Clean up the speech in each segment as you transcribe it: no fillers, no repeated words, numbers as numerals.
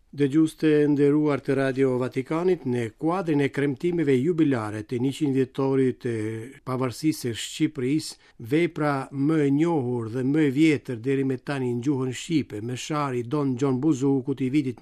Dëgjues të nderuar të Radio Vatikanit, në kuadrin e kremtimeve jubilare të 100 vjetorit të pavarësisë së Shqipërisë, vepra më e njohur dhe më e vjetër deri më tani në gjuhën shqipe, Meshari Don Gjon Buzukut i vitit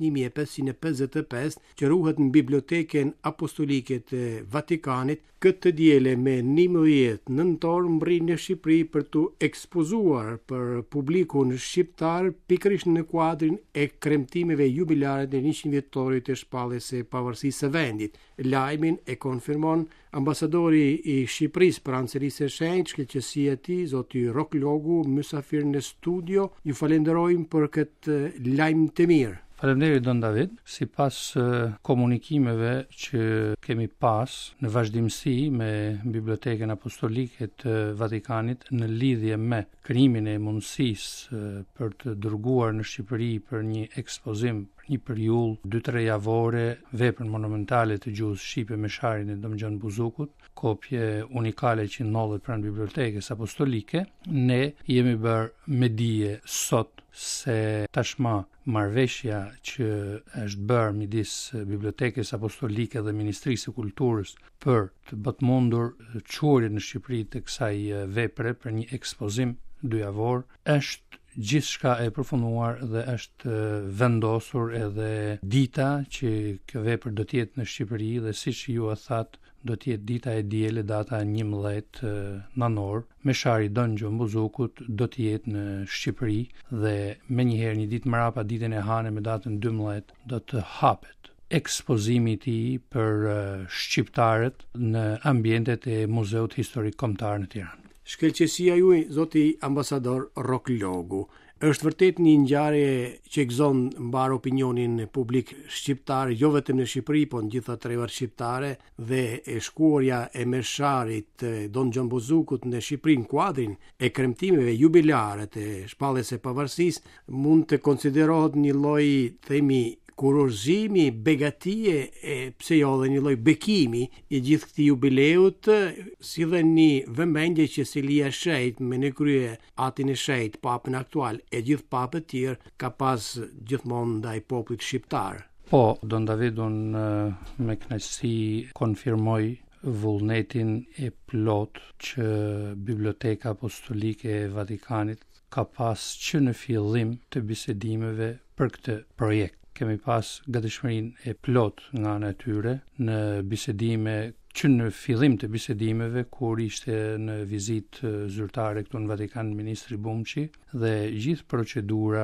1555, që ruhet në Bibliotekën Apostolike të Vatikanit, këtë diele me 11 nëntor mbri në Shqipëri për të ekspozuar për publikun shqiptar pikërisht në kuadrin e kremtimeve jubilare të 100 vjetorit të shpalljes së pavarësisë së vendit. Lajmin e konfirmon ambasadori i Shqipërisë për Anësërisë së Shenjtë, shkëlqësia e tij, zoti Rok Logu, mysafir në studio. Ju falenderojmë për këtë lajm të mirë. Faleminderit Don David, sipas komunikimeve që kemi pas në vazhdimsi me Bibliotekën Apostolike të Vatikanit në lidhje me krijimin e mundësisë për të dërguar në Shqipëri për një ekspozim, një periudhë 2-3 javore, veprën monumentale të gjuhës shqipe Mesharin e Don Gjon Buzukut, kopje unikale që ndodhet pranë Bibliotekës Apostolike, ne jemi bërë me dije sot se tashma marrëveshja që është bërë midis Bibliotekës Apostolike dhe Ministrisë së Kulturës për të bërë mundur çuarjen në Shqipëri të kësaj vepre për një ekspozim 2 javor, është gjithçka e përfunduar dhe është vendosur edhe dita që kjo vepër do të jetë në Shqipëri dhe siç ju e thatë, do të jetë dita e diele, data 11 nënor. Meshari Don Gjon Buzukut do të jetë në Shqipëri dhe menjëherë një ditë mbrapa ditën e hane me datën 12 do të hapet ekspozimi i tij për shqiptarët në ambientet e Muzeut Historik Kombëtar në Tiranë. Shkëlqësia juaj, zoti ambasador Rok Logu, është vërtet një ngjarje që gëzon mbar opinionin publik shqiptar, jo vetëm në Shqipëri, po në gjitha trevat shqiptare, dhe e shkuarja e Mesharit Don Gjon Buzukut në Shqipëri në kuadrin e kremtimeve jubilare të shpalljes së pavarësisë mund të konsiderohet një lloj, themi, kurorëzimi, begatie e pse jo dhe një lloj bekimi i gjithë këtij jubileut, si dhe një vëmendje që Silia Shejt me në krye Atin e Shejt, papën aktual e gjithë papët tjerë ka pas gjithmonë ndaj popullit shqiptar. Po, Don David, unë me kënaqësi konfirmoj vullnetin e plot që Biblioteka Apostolike e Vatikanit ka pas që në fillim të bisedimeve për këtë projekt. Kemi pas gatishmërinë e plot nga ana e tyre në bisedime që në fillim të bisedimeve kur ishte në vizitë zyrtare këtu në Vatikan ministri Bumçi dhe gjithë procedura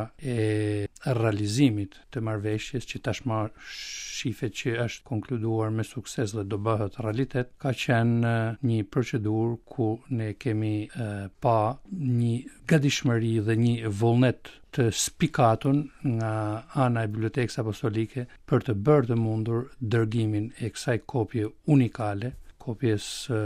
e realizimit të marrëveshjes që tashmë shifet që është konkluduar me sukses dhe do bëhet realitet, ka qenë një procedurë ku ne kemi pa një gatishmëri dhe një vullnet të spikatur nga ana e Bibliotekës Apostolike për të bërë të mundur dërgimin e kësaj kopje unikale, kopjes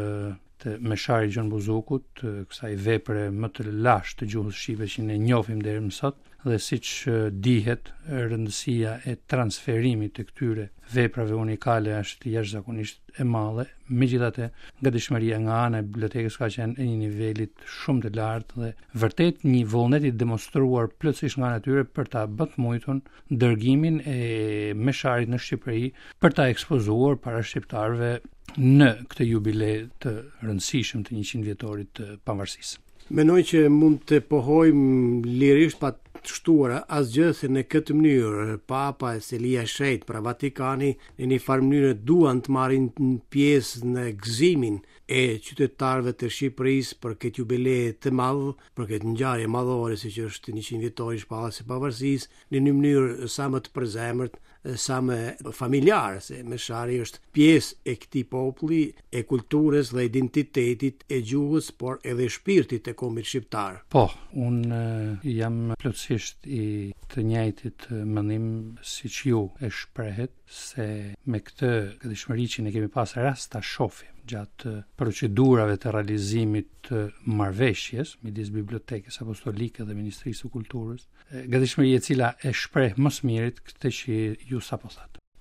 të Mesharit Gjon Buzukut, kësaj vepre më të lashtë të gjuhës shqipe që ne njohim deri më sot, dhe siç dihet, rëndësia e transferimit të këtyre veprave unikale është jashtëzakonisht e madhe. Megjithatë, gatishmëria nga ana e bibliotekës ka qenë e një nivelit shumë të lartë dhe vërtet një vullnet i demonstruar plotësisht nga ana e tyre për ta bërë mujtun dërgimin e Mesharit në Shqipëri për ta ekspozuar para shqiptarëve në këtë jubile të rëndësishëm të 100 vjetorit të pavarësisë. Menoj që mund të pohojmë lirisht pa të shtuara asgjë se në këtë mënyrë Papa e Silia Shejt pra Vatikani në një farë mënyrë duan të marrin pjesë në gëzimin e qytetarëve të Shqipërisë për këtë jubile të madh, për këtë ngjarje madhore siç është 100 vjetori i shpalljes së pavarësisë, në një mënyrë sa më të përzemërt, sa më familjar, se Meshari është pjesë e këtij populli, e kulturës dhe identitetit e gjuhës, por edhe shpirtit e kombit shqiptar. Po, unë jam plotësisht i të njëjtit mendim siç ju e shprehet, se me këtë gatishmëri që ne kemi pas rast ta shohim gjatë procedurave të realizimit të marrëveshjes midis Bibliotekës Apostolike dhe Ministrisë së Kulturës, gatishmëri e cila e shpreh më së miri këtë që ju sapo thatë.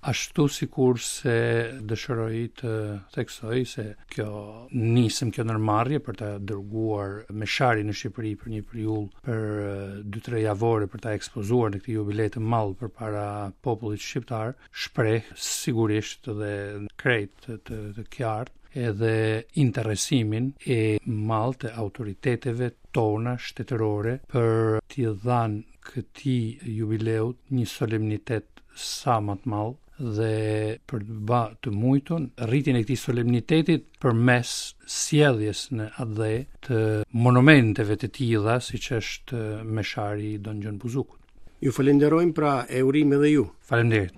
Ashtu sikur se dëshiroj të theksoj se nisëm kjo ndërmarrje për të dërguar mesharin në Shqipëri për një periudhë për 2-3 javore për ta ekspozuar në këtë jubilej të madh përpara popullit shqiptar, shpreh sigurisht dhe krejt të qartë edhe interesimin e madh të autoriteteve tona shtetërore për t'i dhënë këtij jubileu një solemnitet sa më të madh dhe për të mujtun rritjen e këtij solemnitetit përmes sjelljes në atë dhe të monumenteve të tilla siç është meshari i Don Gjon Buzukut. Ju falenderojmë pra e urim edhe ju. Faleminderit.